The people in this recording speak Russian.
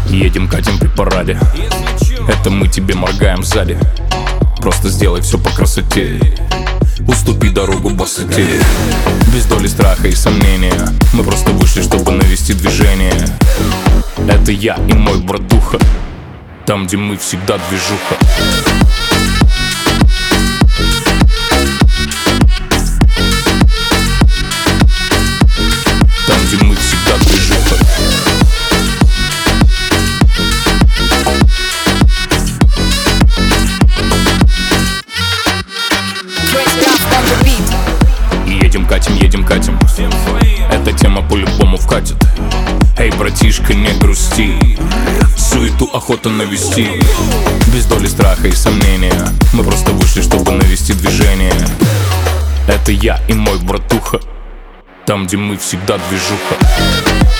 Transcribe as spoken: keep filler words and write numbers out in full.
Едем, катим при параде. Это мы тебе моргаем сзади. Просто сделай все по красоте. Уступи дорогу босоте. Без доли страха и сомнения. Мы просто вышли, чтобы навести движение. Это я и мой братуха. Там, где мы, всегда движуха. Там, где мы, всегда движуха. Едем, катим, едем, катим. Эта тема по-любому вкатит. Эй, братишка, не грусти. Суету охота навести. Без доли страха и сомнения. Мы просто вышли, чтобы навести движение. Это я и мой братуха. Там, где мы, всегда движуха.